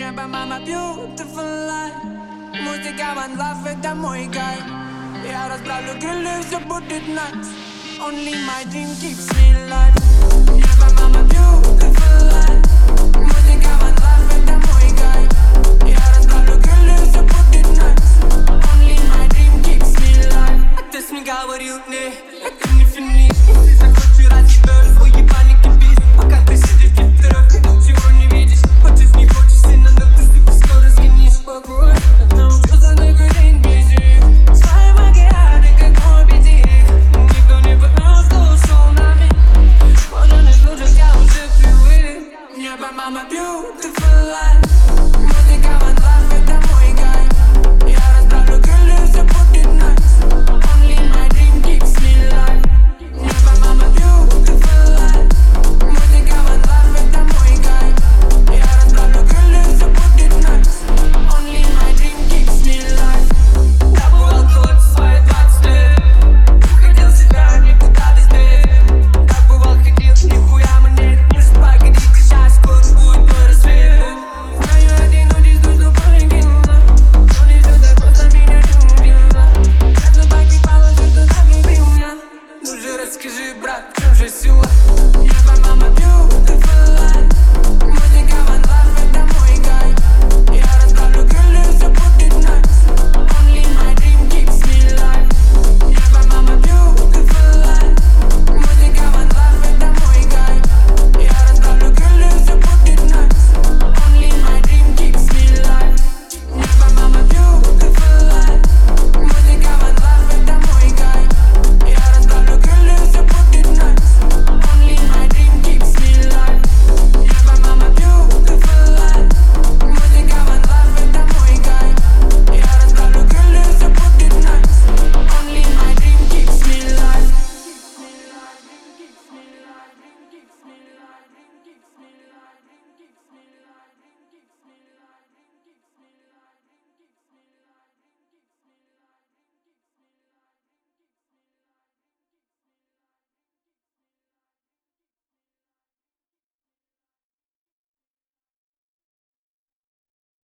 nieba mamy beautiful life. Muzyka man love det är muy geil. Jag rozbrar griller så borde det natt. Only my dream keeps me alive. Nieba mamy beautiful